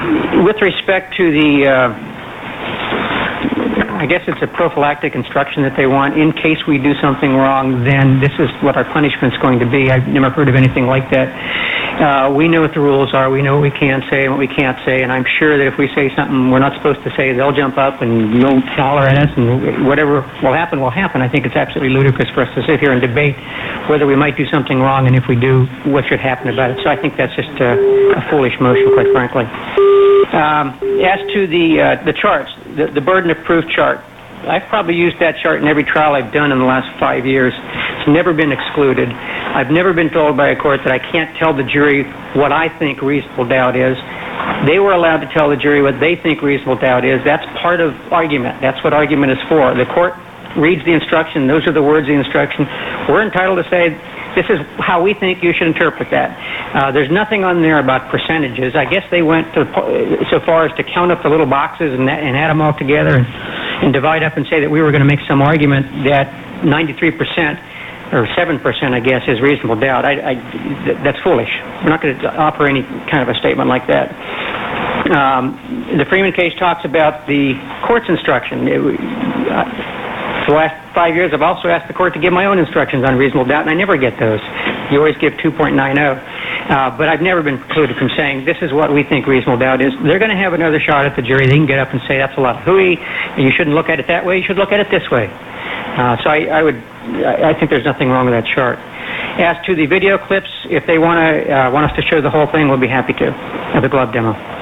With respect to the, I guess it's a prophylactic instruction that they want. In case we do something wrong, then this is what our punishment's going to be. I've never heard of anything like that. We know what the rules are. We know what we can say and what we can't say, and I'm sure that if we say something we're not supposed to say, they'll jump up and they'll holler at us, and whatever will happen will happen. I think it's absolutely ludicrous for us to sit here and debate whether we might do something wrong, and if we do, what should happen about it. So I think that's just a foolish motion, quite frankly. As to the charts, the burden of proof chart, I've probably used that chart in every trial I've done in the last 5 years. It's never been excluded. I've never been told by a court that I can't tell the jury what I think reasonable doubt is. They were allowed to tell the jury what they think reasonable doubt is. That's part of argument. That's what argument is for. The court reads the instruction. Those are the words of the instruction. We're entitled to say, this is how we think you should interpret that. There's nothing on there about percentages. I guess they went so far as to count up the little boxes and add them all together and divide up and say that we were going to make some argument that 93% or 7%, I guess, is reasonable doubt. That's foolish. We're not going to offer any kind of a statement like that. The Freeman case talks about the court's instruction. For the last 5 years, I've also asked the court to give my own instructions on reasonable doubt, and I never get those. You always give 2.90. But I've never been precluded from saying, this is what we think reasonable doubt is. They're going to have another shot at the jury. They can get up and say, that's a lot of hooey, and you shouldn't look at it that way. You should look at it this way. So I think there's nothing wrong with that chart. As to the video clips, if they want us to show the whole thing, we'll be happy to, of the glove demo.